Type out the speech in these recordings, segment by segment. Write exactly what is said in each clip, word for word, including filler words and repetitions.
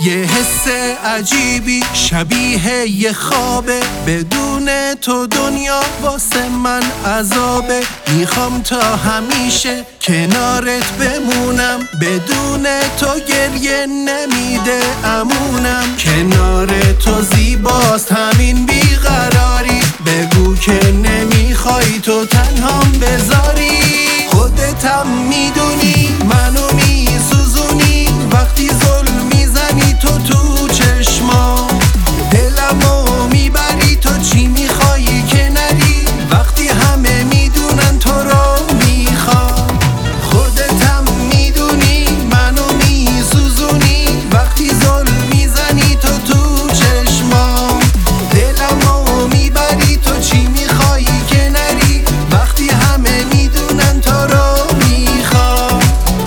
یه حس عجیبی شبیه یه خوابه، بدون تو دنیا واسه من عذابه. میخوام تا همیشه کنارت بمونم، بدون تو گریه نمیده امونم. کنار تو زیباست همین بیقراری، بگو که نمیخوای تو تنهام بذاری. خودتم میدونی منو میسوزونی، وقتی ظلم میزنی تو تو چشما. دلمو میبری تو چی میخوایی که نری، وقتی همه میدونن تو رو میخوام. خودتم میدونی منو میسوزونی، وقتی ظلم میزنی تو تو چشما. دلمو میبری تو چی میخوایی که نری، وقتی همه میدونن تو رو میخوام.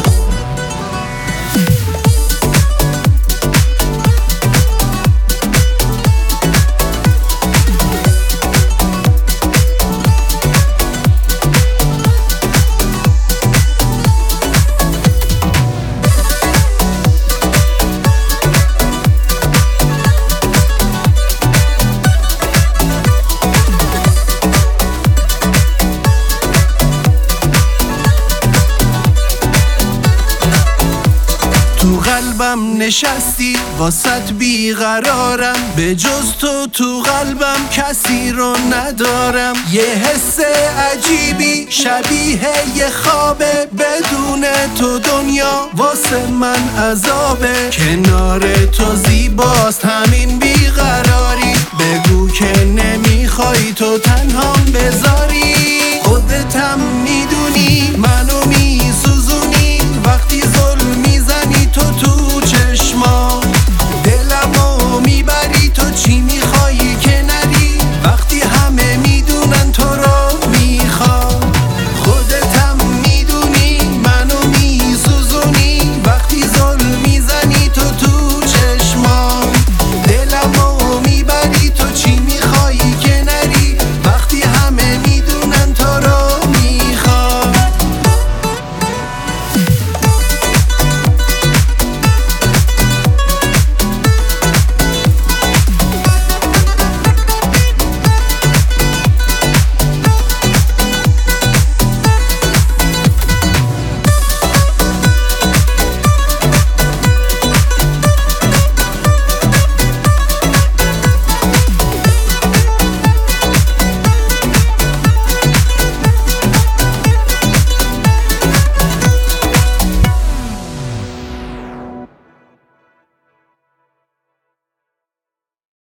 تو قلبم نشستی واسط بیقرارم، به جز تو تو قلبم کسی رو ندارم. یه حس عجیبی شبیه یه خوابه، بدون تو دنیا واسه من عذابه. کنار تو زیباست همین بیقراری، بگو که نمیخوای تو تنهام بذاری. خودتم میدونی